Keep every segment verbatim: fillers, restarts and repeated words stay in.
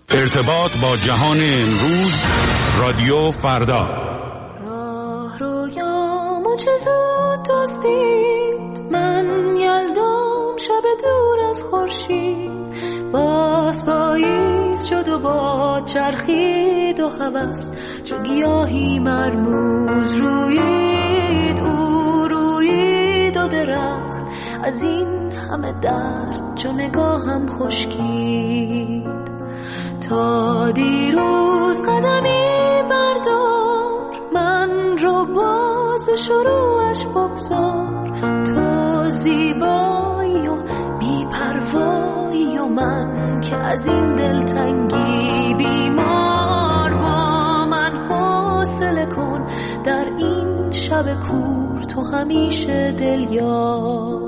ارتباط با جهان امروز، رادیو فردا. راه رویامو چه زود دزدید، من یلدام شب دور از خورشید، باز پاییز شد و باد چرخید و هوس چو گیاهی مرموز رویید، او رویید و درخت از این همه درد چو نگاهم خشکید. تا دیروز قدمی بردار، من رو باز به شروعش بگذار، تو زیبایی و بی‌پروایی و من که از این دلتنگی بیمار، با من حوصله کن در این شب کور تو همیشه دل یار.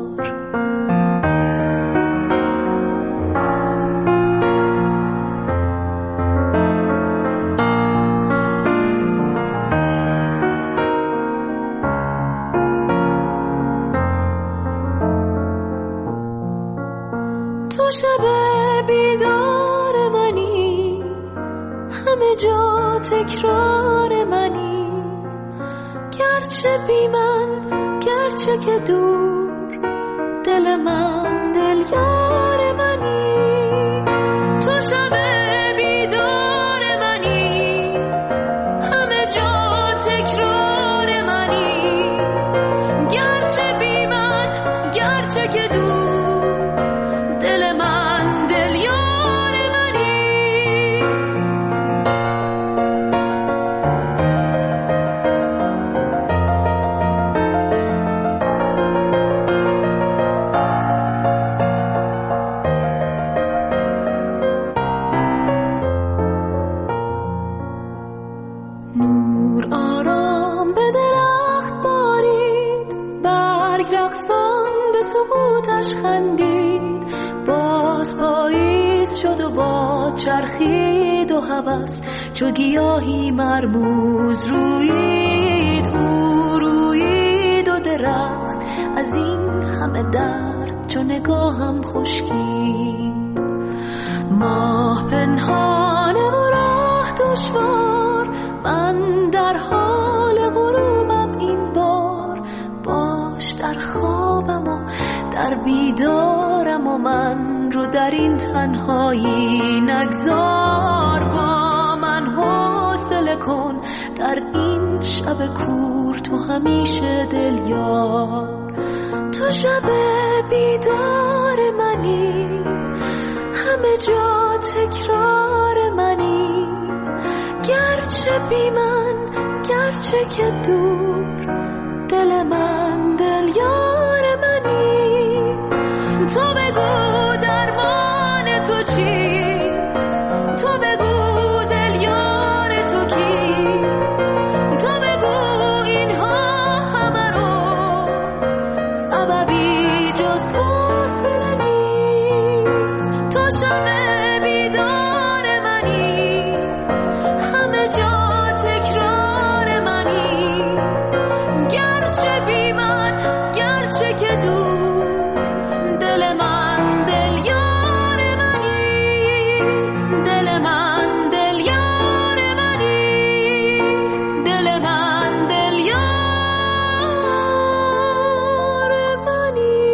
تو شب بیدار منی، همه جا تکرار منی، گرچه بی من گرچه که دور، دل من دل یار منی. تو شب بیدار منی، همه جا تکرار منی، گرچه بی من گرچه که دور، چرخید و هوس چو گیاهی مرموز رویید، او رویید و درخت از این همه درد چو نگاهم خشکید. ماه پنهانه و راه دشوار، من در حال غروبم این بار، باش در خوابم و در بیدارم و من رو در این تنهایی نگذار، با من حوصله کن در این شب کور تو همیشه دل یار. تو شب بیدار منی، همه جا تکرار منی، گرچه بی من گرچه که دور، دل من دل یار منی. تو بگو درمان تو چیست، تو بگو دل یار تو کیست، تو بگو اینها همه رو سببی جز فاصله نیست. تو شب بیدار منی، همه جا تکرار منی، گرچه بی من گرچه که دور، دل من دل یار منی، دل من دل یار منی، دل من دل یار منی.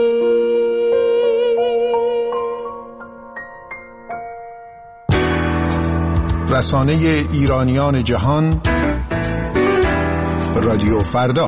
رسانه ایرانیان جهان، رادیو فردا.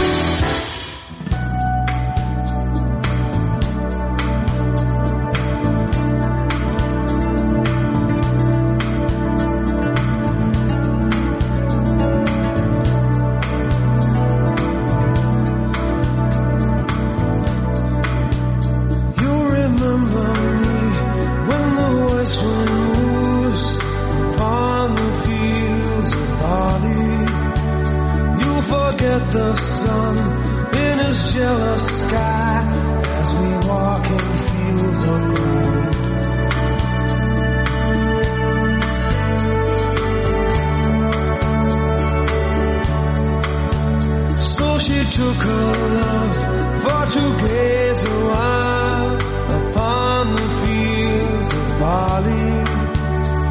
Took her love for to gaze a while upon the fields of barley.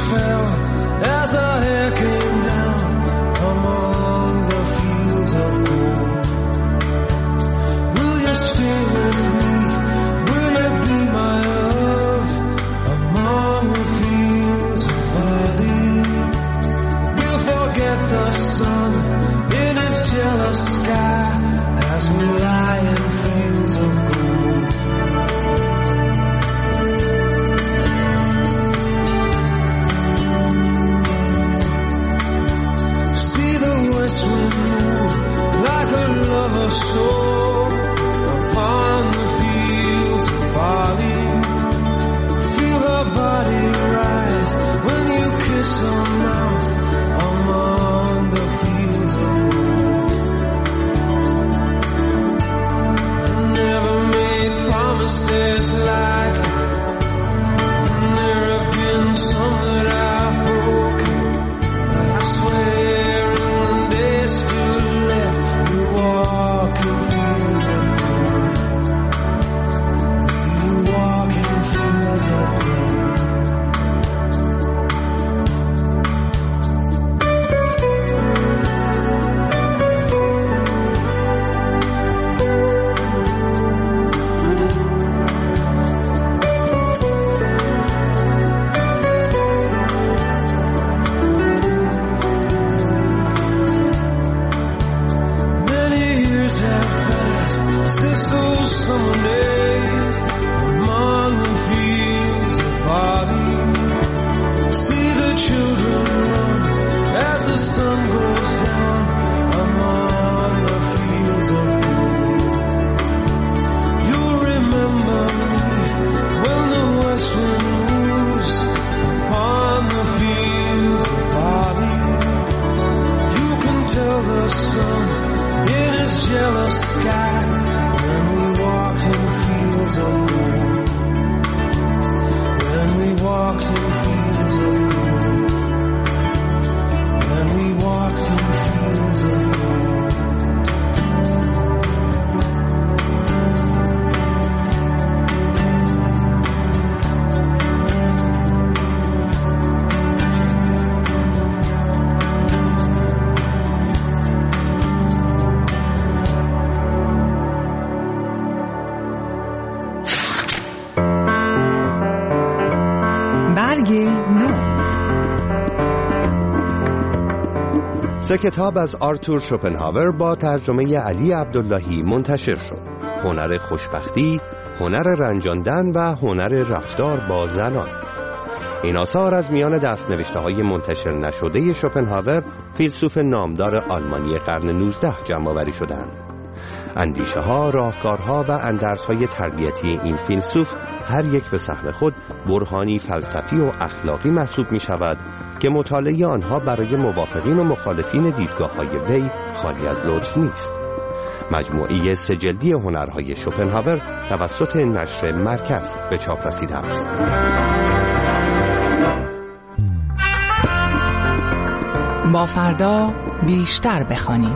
fell as our hair came down among the fields of gold. Will you stay with me? Will you be my love among the fields of barley? We'll forget the sun in his jealous sky as we lie in fields of gold. See the west wind move like a lover's soul upon the fields of barley. Feel her body rise when you kiss her mouth among the fields of gold. I never made promises like it, and there have been some that I've broken. But I swear in the days still left, we walk in fields of gold. We walk in fields of gold. Many years have passed since those summer days among the fields of barley. See the children run as the sun goes down among the fields of gold. You'll remember me when the west wind moves upon the fields of barley. You can tell the sun in his jealous sky when we walked in fields of gold. When we walked in fields of gold. When we walked in fields of gold. برگ نو. سه کتاب از آرتور شوپنهاور با ترجمه علی عبداللهی منتشر شد. هنر خوشبختی، هنر رنجاندن و هنر رفتار با زنان. این آثار از میان دست‌نوشته‌های منتشر نشده شوپنهاور، فیلسوف نامدار آلمانی قرن نوزدهم جمع‌آوری شدند. اندیشه‌ها، راهکارها و اندرس‌های تربیتی این فیلسوف هر یک به سهم خود برهانی فلسفی و اخلاقی محسوب می شود که مطالعه آنها برای موافقین و مخالفین دیدگاه‌های وی خالی از لطف نیست. مجموعه سه جلدی هنرهای شوپنهاور توسط نشر مرکز به چاپ رسیده است. با فردا بیشتر بخوانیم.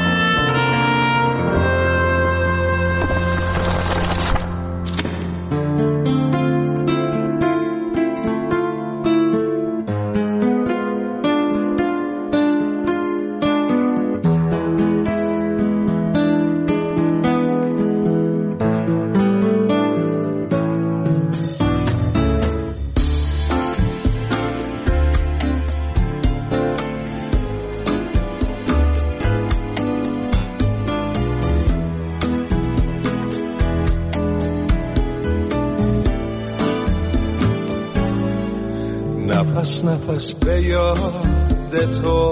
نفس نفس به یاد تو،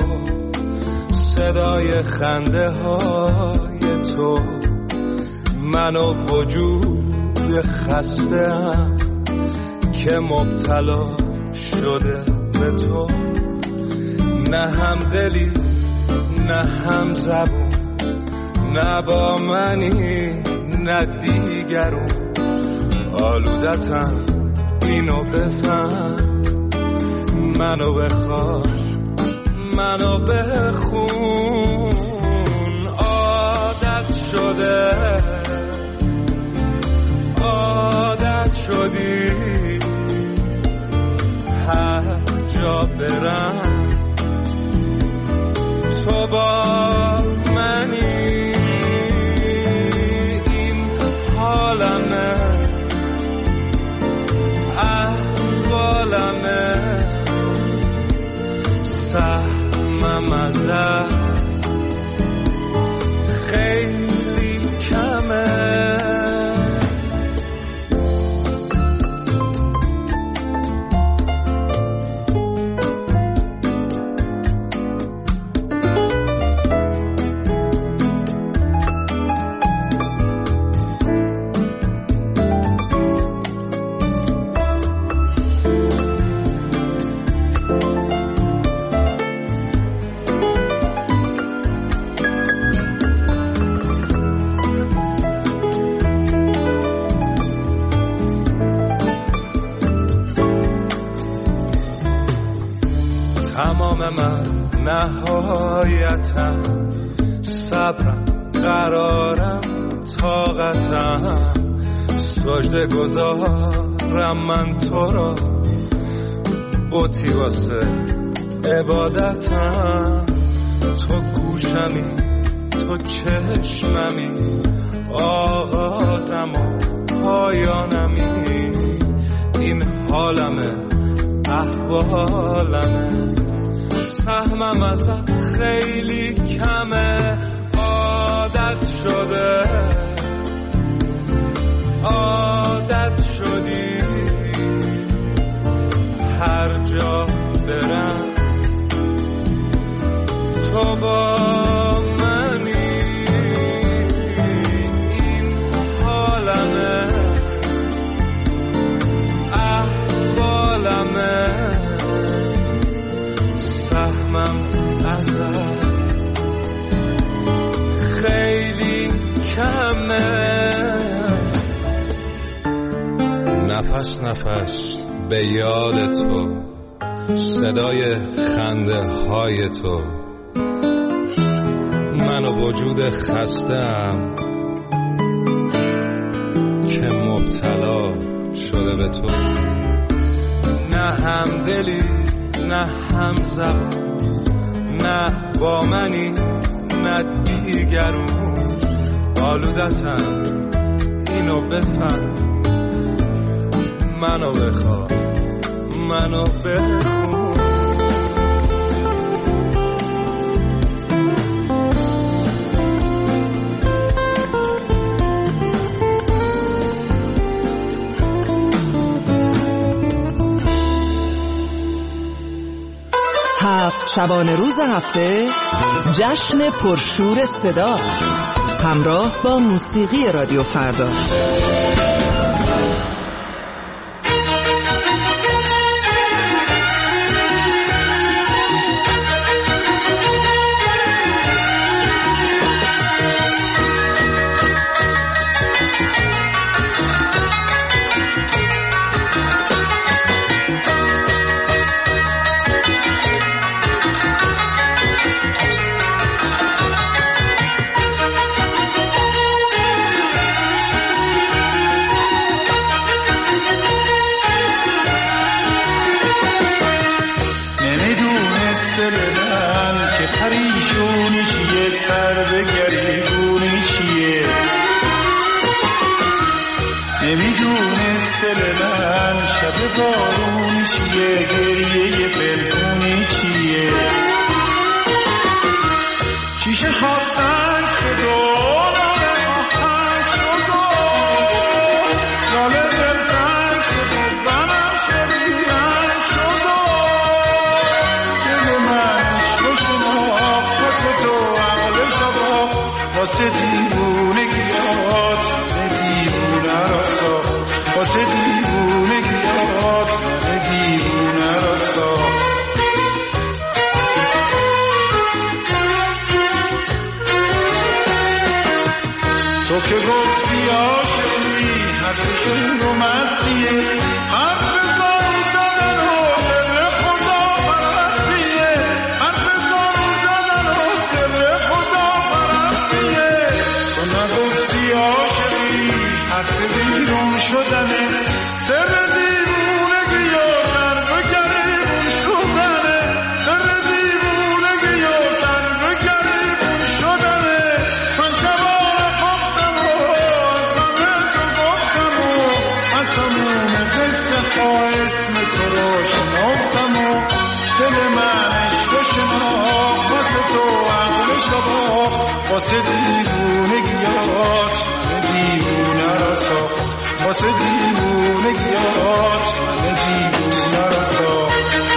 صدای خنده های تو، من و وجود خسته‌ام که مبتلا شده به تو. نه هم دلی نه هم زبون، نه با منی نه دیگرون. آلودتم اینو بفهم، منو بخوار منو بخون. عادت شده عادت شدی هر جا برم تو با منی، این حالمه احوالمه سهمم ازت خیلی کمه. تمام من نهایتم، صبرم قرارم طاقتم، سجده گذارم من تو را، بوتی واسه عبادتم، تو گوشمی تو چشممی، آغازم و پایانمی، این حالمه احوالمه سهمم ازت خیلی کمه. عادت شده عادت شدی هر جا برم تو با منی، این حالمه احوالمه سهمم ازت خیلی کمه. نفس نفس به یاد تو، صدای خنده های تو، من و وجود خسته‌ام که مبتلا شده به تو. نه همدلی نه هم زبان، نه با منی نه دیگرون، آلودتم اینو بفهم، منو بخواه منو بخون. هفت شبانه روز هفته جشن پرشور صدا همراه با موسیقی رادیو فردا. پریشونی چیه سر به گریبونی چیه نمیدونست دل من شب بارونی چیه گریه پلکونی چیه شیشه خواستن شد و ناله آهنگ شد و ناله دلتنگ شد و بنم شد بیرنگ شد و دل من شد شما خود تو عقل شبا واسه دیوونه گیاد دیوونه را سا واسه دیوونه گیاد دیوونه را واسه دیوونگیات من دیوونه را ساخت واسه دیوونگیات من دیوونه را ساخت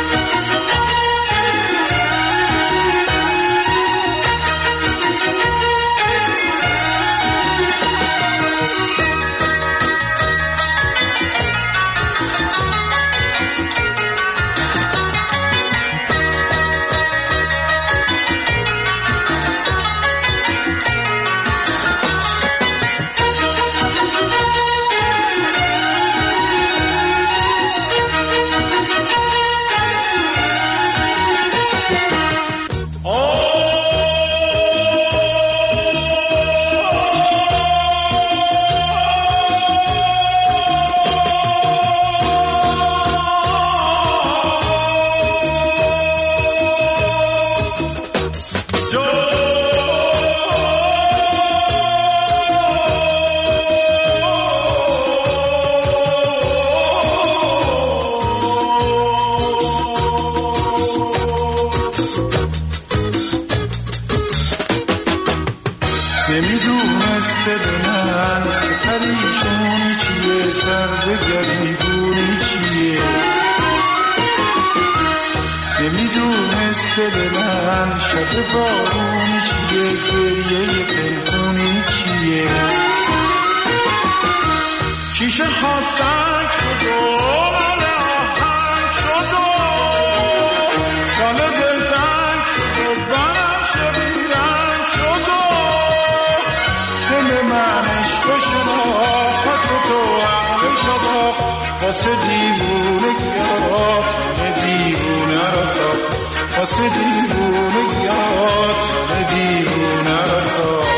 شیشه خواستن شد و آهنگ شد و دل دلتنگ شد و بنفشه بیرنگ شد و دل من عشق شناخت تو عقل شناخت واسه دیوونگیات من دیوونه را ساخت واسه دیوونگیات من دیوونه را ساخت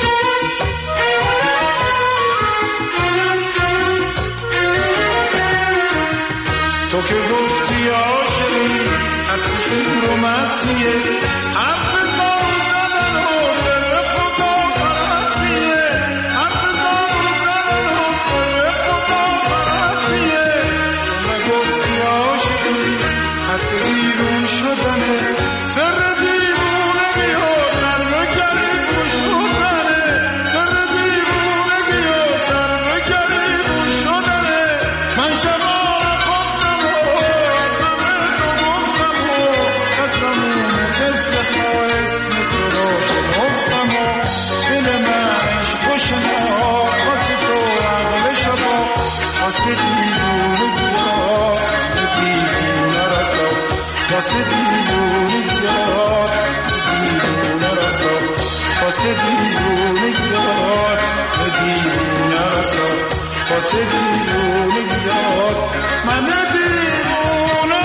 تو که گفتی عاشقی حرف شور و مسیحه حرف دار زدن و سر خدا پرستیه حرف دار زدن و سر خدا پرستیه تو نگفتی عاشقی حرف بیرون شدنه سر دیوونه بیاد در بگری بوش شدنه سر دیوونه بیاد در بگری بوش شدنه من شما واسه دیوونگیات دیوونه را ساخت واسه دیوونگیات دیوونه را ساخت واسه دیوونگیات من دیوونه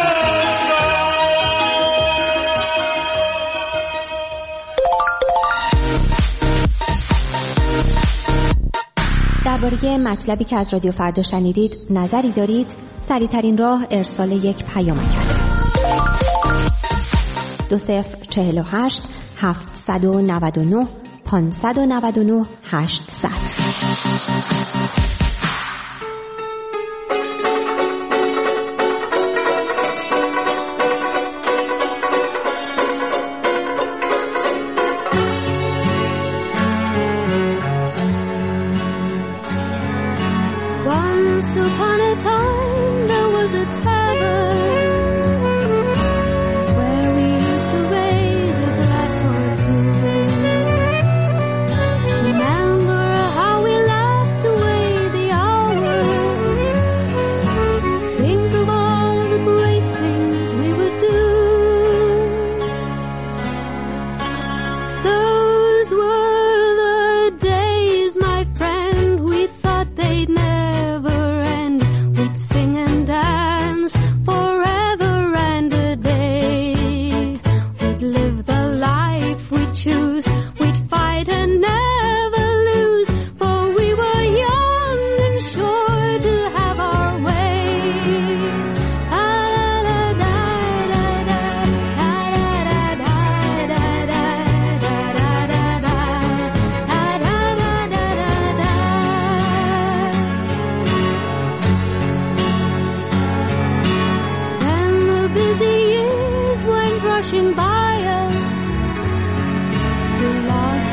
درباره مطلبی که از رادیو فردا شنیدید نظری دارید؟ سریع‌ترین راه ارسال یک پیامک است. دو صفر چهل و هشت هفتصد و نود و نه پانصد و نود و نه هشتصد. Once upon a time there was a tavern where we used to raise a glass or two. Remember how we laughed away the hours. Think of all the great things we would do. Those were the days, my friend, we thought they'd never end. We'd sing and dance forever and a day. We'd live the life we choose. We'd fight and never lose. For we were young and sure to have our way. Then the busy years went rushing by us. We lost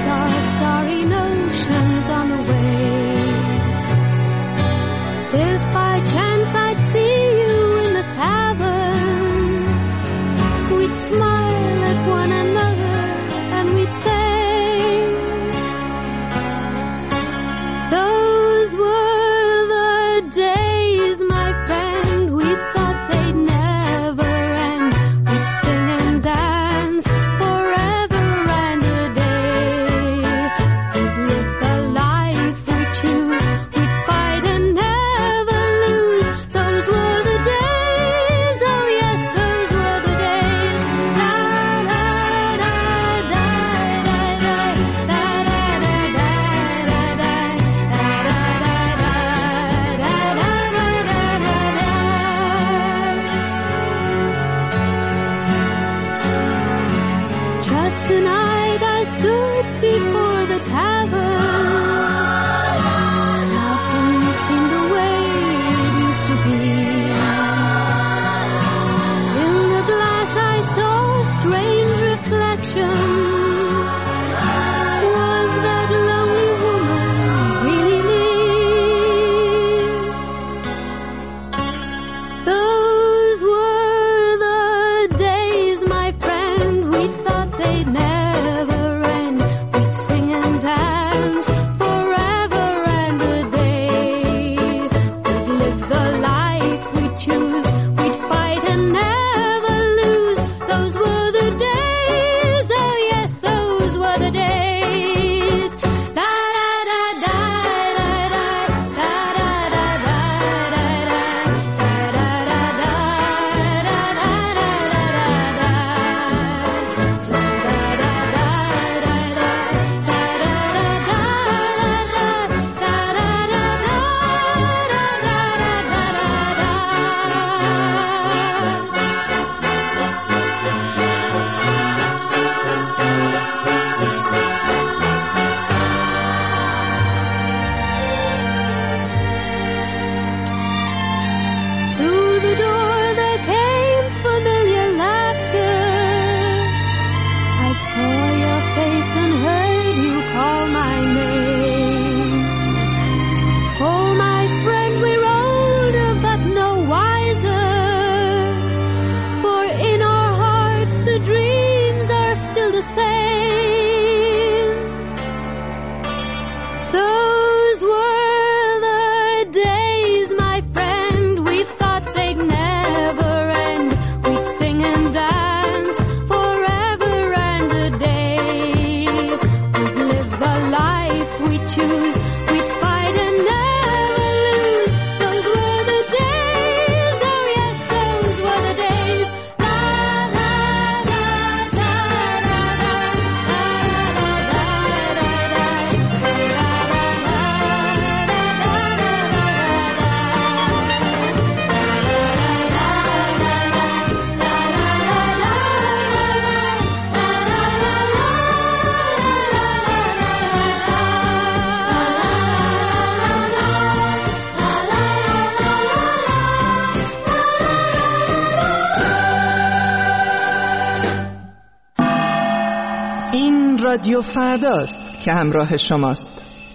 رادیو فرداست که همراه شماست.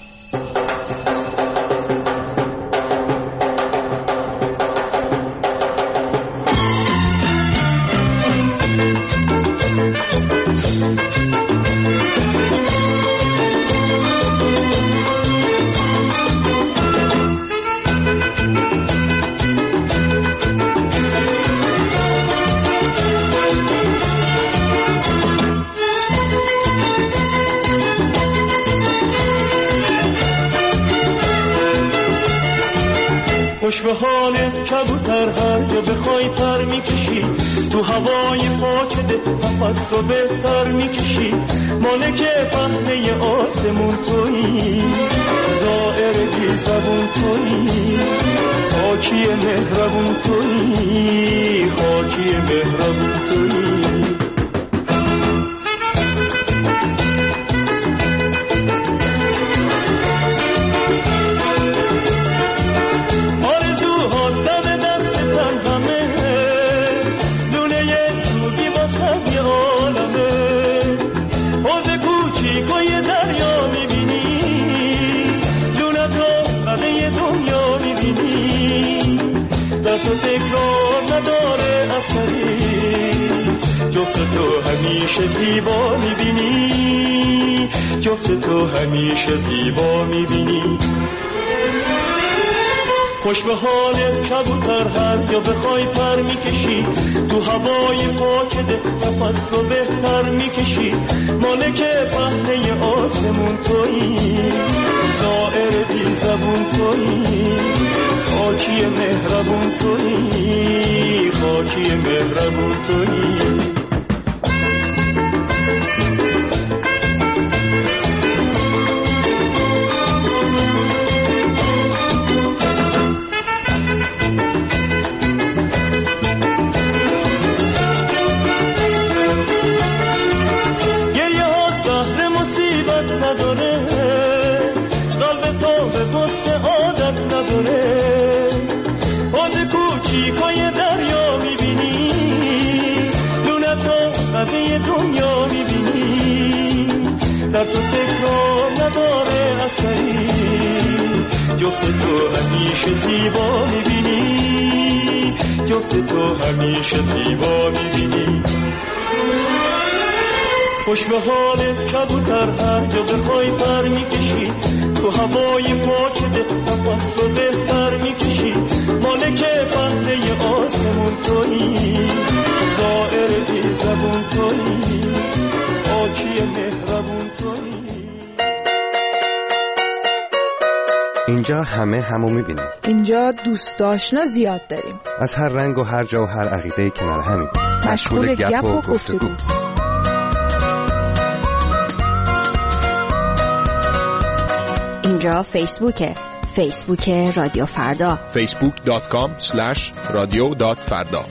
خوش به حالت کبوتر، هر جا بخوای پر میکشی، تو هوای پاک ده نفس رو بهتر میکشی. مالک پهنه آسمون تویی، زائر بی زبون تویی، خاکی مهربون تویی، خاکی مهربون تویی. تو تکرار نداره اثری، جفت تو همیشه زیبا میبینی، جفت تو همیشه زیبا میبینی. خوش به حالت کبوتر، هر جا بخوای پر میکشی، تو هوای پاک ده نفس رو بهتر میکشی. مالک پهنه آسمون تویی، زائر بی زبون تویی، خاکی مهربون تویی، خاکی مهربون تویی. دنیا میبینی، در تو تکرار نداره اثری، جفت تو همیشه زیبا میبینی، جفت تو همیشه زیبا میبینی. خوش به حالت کبوتر، هر جا بخوای پر میکشی، تو هوای پاک ده نفس رو بهتر میکشی. مالک پهنه آسمون تویی، زائر بی زبون تویی، خاکی مهربون تویی. اینجا همه همو میبینیم. اینجا دوست آشنا زیاد داریم. از هر رنگ و هر جا و هر عقیده کنار همین. مشغول گپ و گفتگو. اینجا فیسبوکه، فیسبوک رادیو فردا، فیسبوک دات کام اسلش رادیو دات فردا.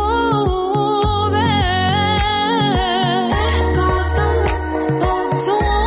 تو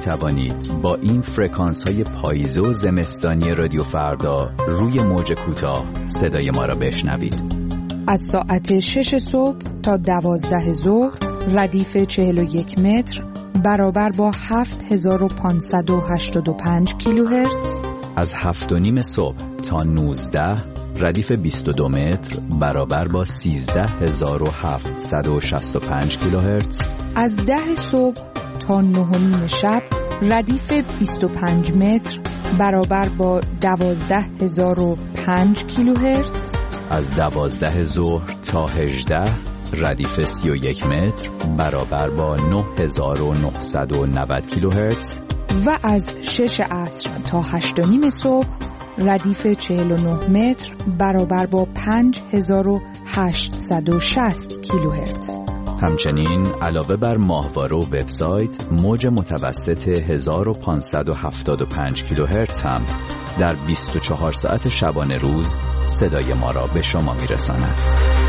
توانید با این فرکانس های پاییزه و زمستانی رادیو فردا روی موج کوتاه صدای ما را بشنوید. از ساعت شش صبح تا دوازده ظهر ردیف چهل و یک متر برابر با هفت هزار و پانصد و هشتاد و پنج کیلوهرتز. از هفت و نیم صبح تا نوزده ردیف بیست و دو متر برابر با سیزده هزار و هفتصد و شصت و پنج کیلوهرتز. از ده صبح تا نه و نیم شب ردیف بیست و پنج متر برابر با دوازده هزار و پنج کیلوهرتز. از دوازده ظهر تا هجده ردیف سی و یک متر برابر با نه هزار و نهصد و نود کیلوهرتز. و از شش عصر تا هشت و نیم صبح ردیف چهل و نه متر برابر با پنج هزار و هشتصد و شصت کیلوهرتز. همچنین علاوه بر ماهواره و وبسایت، موج متوسط هزار و پانصد و هفتاد و پنج کیلوهرتز هم در بیست و چهار ساعت شبانه روز صدای ما را به شما میرساند.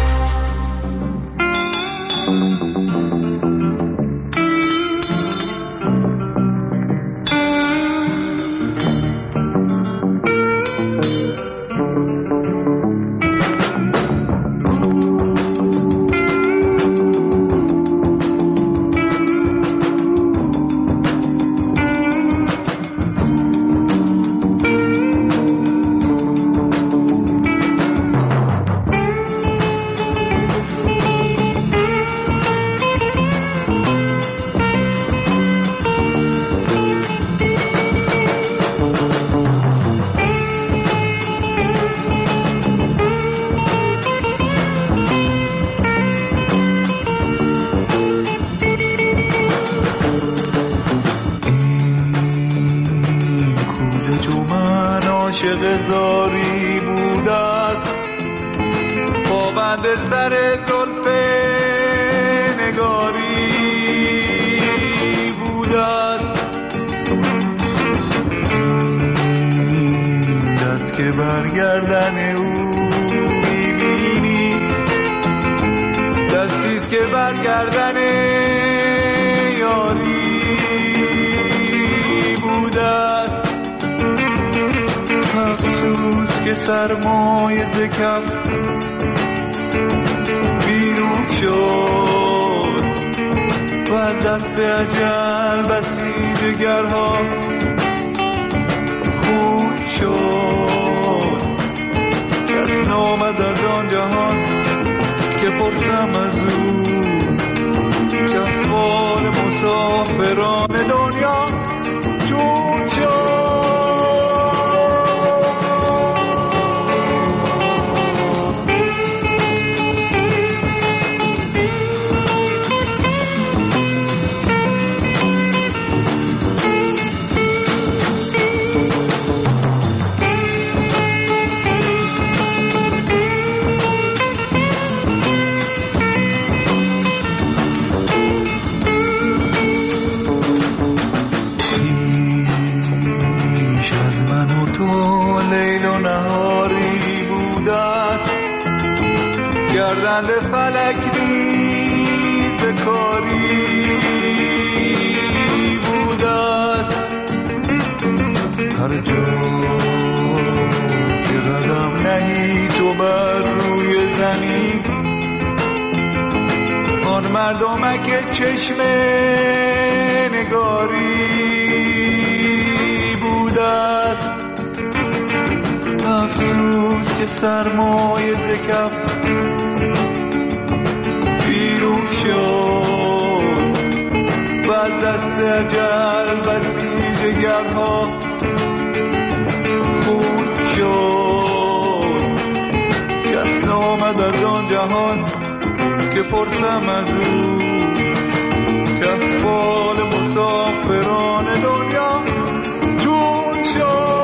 زاری بود است پابند سر زلف نگاری بود است دست که برگردن او میبینی دستیست که برگردن یاری بود است. افسوس که سرمایه ز کف بیرون شد و از دست اجل بسی جگرها خون شد. کس نامد از آن جهان که پرسم از او که احوال مسافران دنیا چون شد. گردند فلک نیز کاری بود است. هر جا که قدم نهی تو بر روی زمین آن مردمک چشم نگاری بود است. افسوس که سرمایه ز کف بیرون شد و از دست اجل بسی جگرها خون شد. کس نامد از آن جهان که پرسم از او که احوال مسافران دنیا چون شد.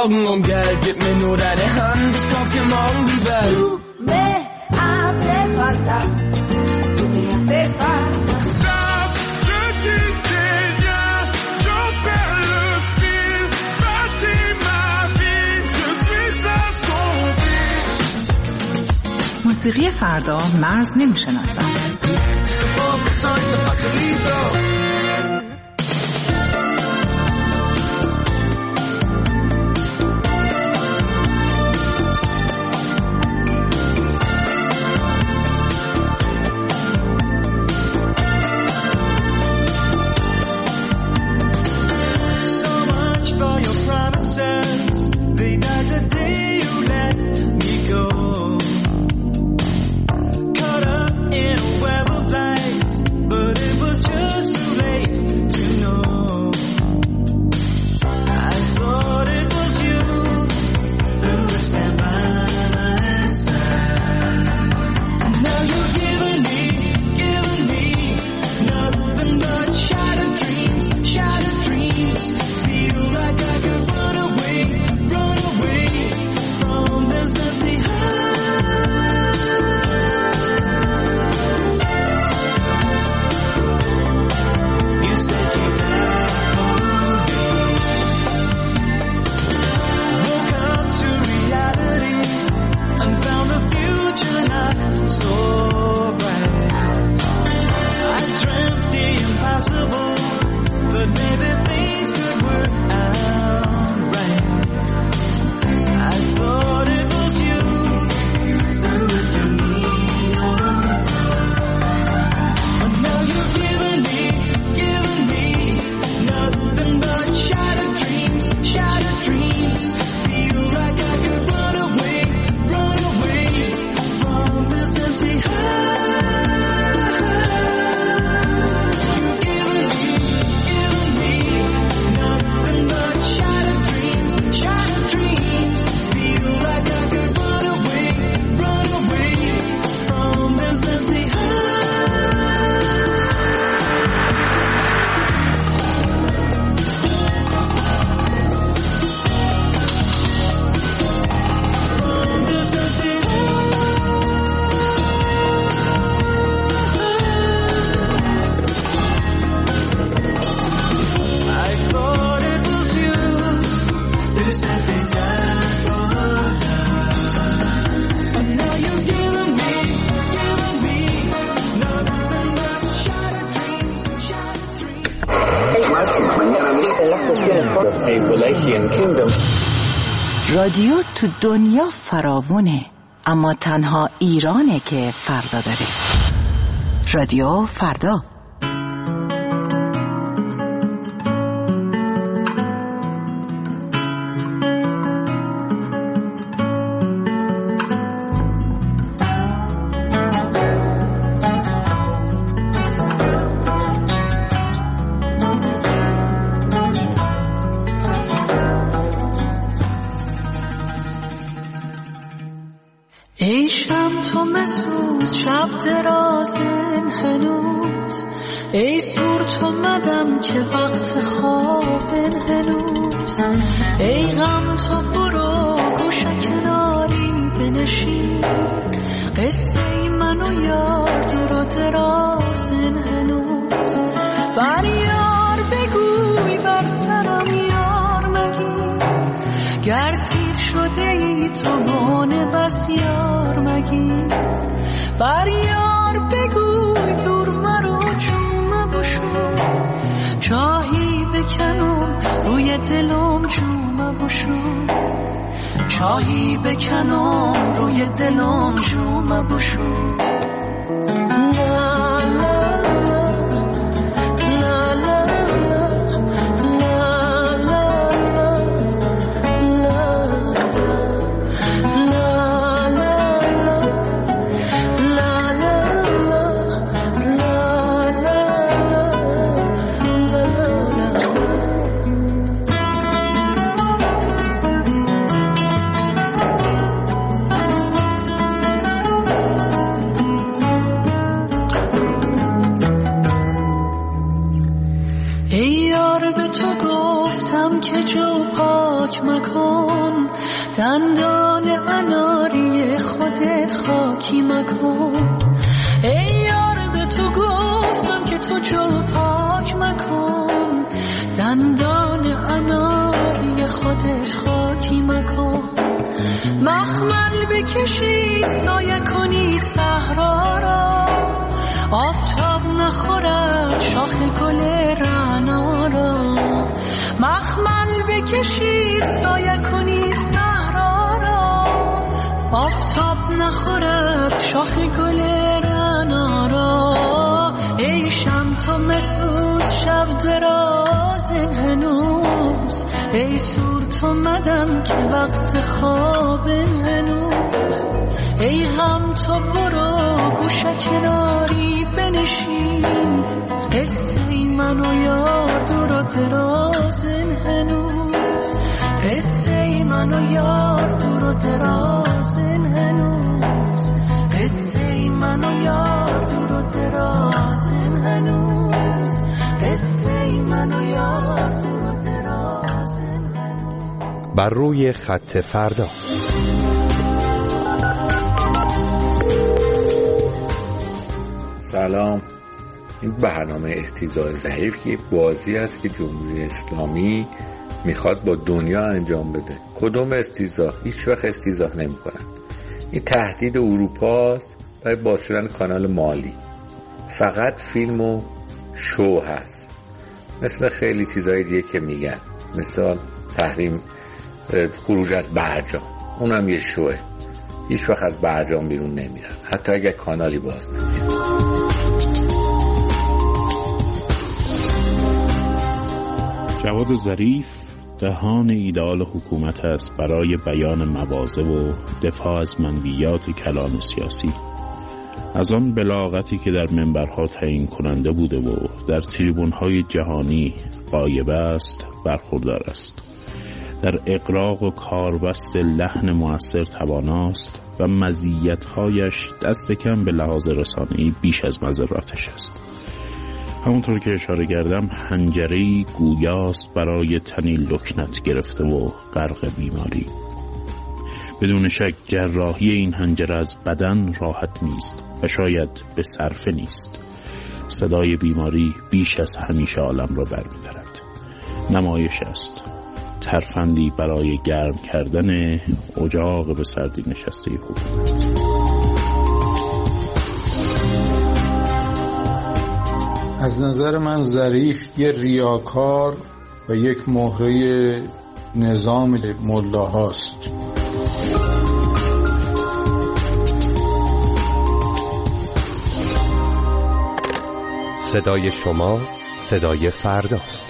morgen und Geld, gib mir nur deine Hand, ich kauf dir morgen die Welt. Du me hace falta, du me hace falta. Stop, je disais rien, j'en perds le fil, bâtis ma vie, je suis assombri. موسیقی فردا مرز نمیشناسد. رادیو تو دنیا فراوونه، اما تنها ایرانه که فردا داره. رادیو فردا. ای شب تو مسوز شب درازن هنوز، ای سور تو مدم که وقت خوابن هنوز، ای غم تو برو گوش کناری بنشین، قصه من و یار دور و درازن هنوز، بر یار بگوی بر سرم یار مگی، گر سیر شده ای تو مانه بس یار مگی، بر یار بگوی دور مرو چوم بشو، چاهی بکنم روی دلم چوم بشو، چاهی بکنم روی دلم چوم بشو. گفتم که جو پاک مکن، دندان اناری خودت خاکی مکن. ای یار به تو گفتم که تو جو پاک مکن، دندان اناری خودت خاکی مکن. مخمل بکشید سایه کنید صحرا را، آفتاب نخورد شاخ گل رعنا را. مخمل بکشید سایه کنید صحرا را، آفتاب نخورد شاخ گل رعنا را. ای شمس و مسوز شب دراز هنوز، ای سور تو مدم که وقت خواب هنوز. ای غم تو برو گوشه کناری بنشین، قصه من و یار دور و دراز هنوز. قصه من و یار دور و دراز هنوز، قصه من و یار دور و دراز هنوز، قصه من و یار دور و دراز هنوز. بر روی خط فردا. سلام. این برنامه استیضاح ضعیف که بازی است که جمهوری اسلامی میخواد با دنیا انجام بده. کدوم استیضاح؟ هیچ وقت استیضاح نمیکنن. این تهدید اروپاست برای باز شدن کانال مالی. فقط فیلم و شو هست، مثل خیلی چیزهای دیگه که میگن، مثل تحریم خروج از برجام، اونم یه شوه. هیچ وقت از برجام بیرون نمیرن، حتی اگه کانالی باز نمیرن. جواد ظریف دهان ایدئال حکومت است برای بیان مواضع و دفاع از منویات کلان سیاسی. از آن بلاغتی که در منبرها تعیین کننده بوده و در تریبون‌های جهانی غایب است برخوردار است. در اقراق و کاربست لحن مؤثر تواناست و مزیت‌هایش دست کم به لحاظ رسانه‌ای بیش از مضراتش است. همونطور که اشاره کردم، حنجره‌ای گویاست برای تنی لکنت گرفته و غرق بیماری. بدون شک جراحی این حنجره از بدن راحت نیست و شاید به صرفه نیست. صدای بیماری بیش از همیشه عالم را برمی‌دارد. نمایش است، ترفندی برای گرم کردن اجاق به سردی نشسته حکومت. از نظر من ظریف یه ریاکار و یک مهره نظام ملاهاست. صدای شما صدای فرداست.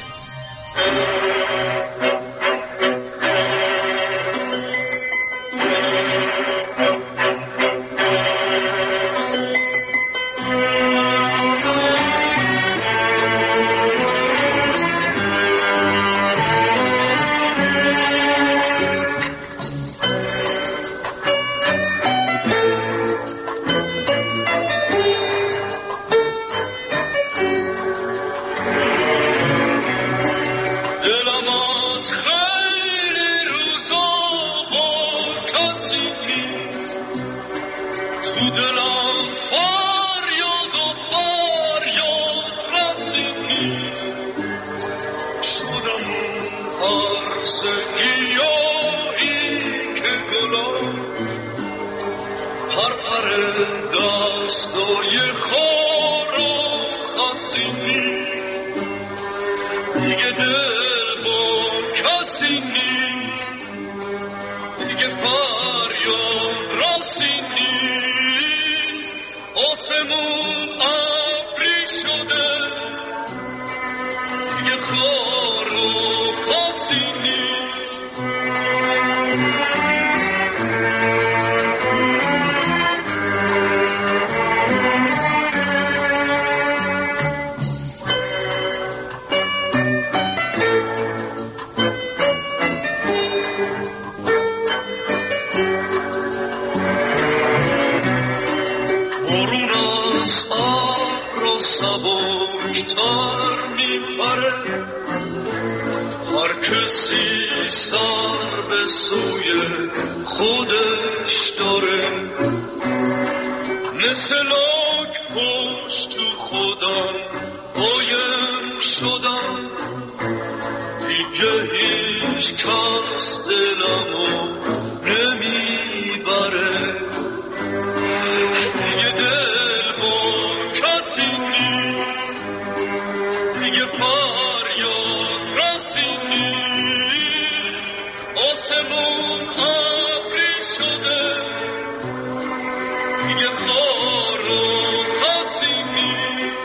زودتر میپره، هر کسی سر به سوی خودش داره، مثل لاک پشت تو خودم قایم شدم، دیگه هیچ کس دلمو نمیبره، دیگه دل با کسی نیست، دیگه فریاد رسی نیست، آسمون ابری شده، دیگه خار و خسی نیست.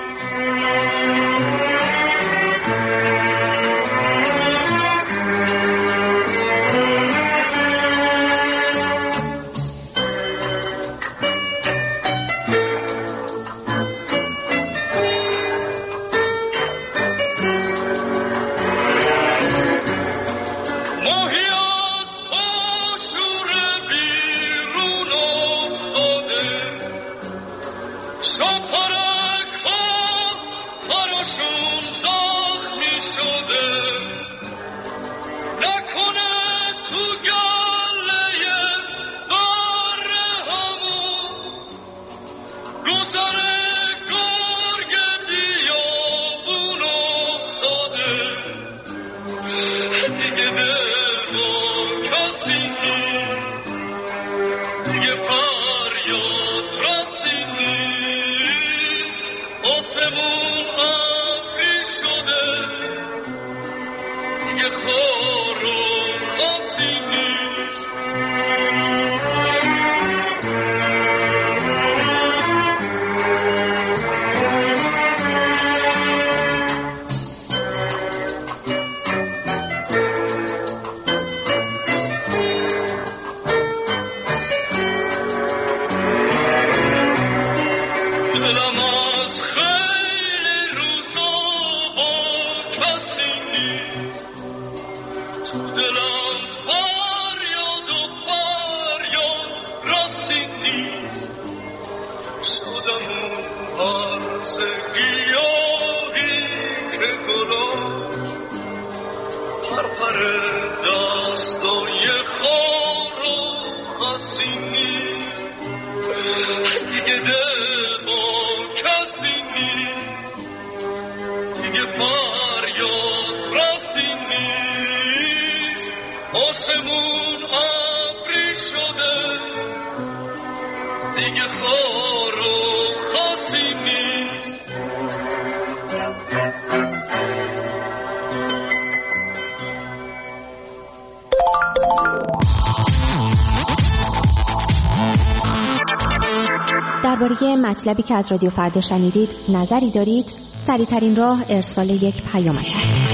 درباره مطلبی که از رادیو فردا شنیدید نظری دارید؟ سریع‌ترین راه ارسال یک پیامک است.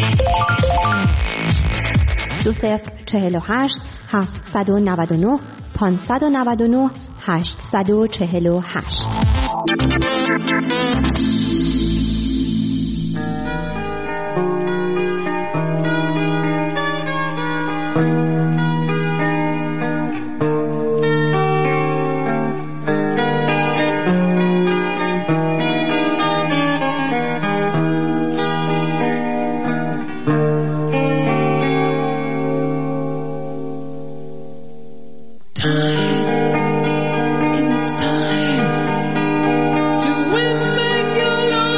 دو صفر چهل و هشت هفتصد و نود و نه پانصد و نود و نه هشتصد و چهل و هشت. Time, and it's time to win, make your love.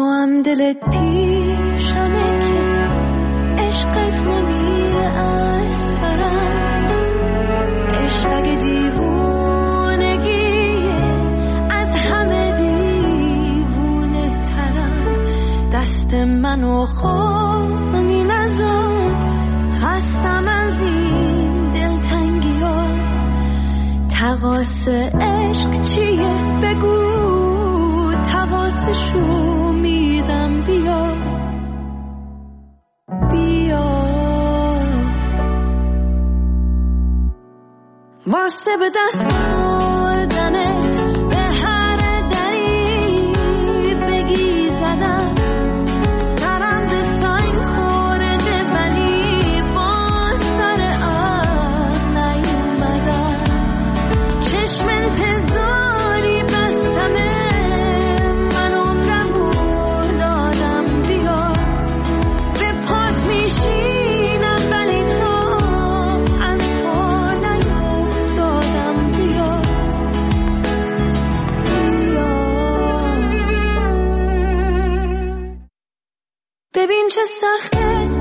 تو هم دلت پیشمه که عشقت نمیره از سرم. عشق اگه دیوونگیه از همه دیوونه ترم. دست منو خواهی نزار، خستم از این دلتنگی ها. تقاس عشق چیه بگو، تقاسشو میدم. بیا بیا واسه به دست آوردنت به هر دری بگی زدم. سرم به سنگ خورده ولی با سر آب نیومدم. چشم انتظاری بستمه، من عمرمو دادم. بیا به پات میشینم ولی تو از پا نیفتادم. بیا بیا ببین چه سخته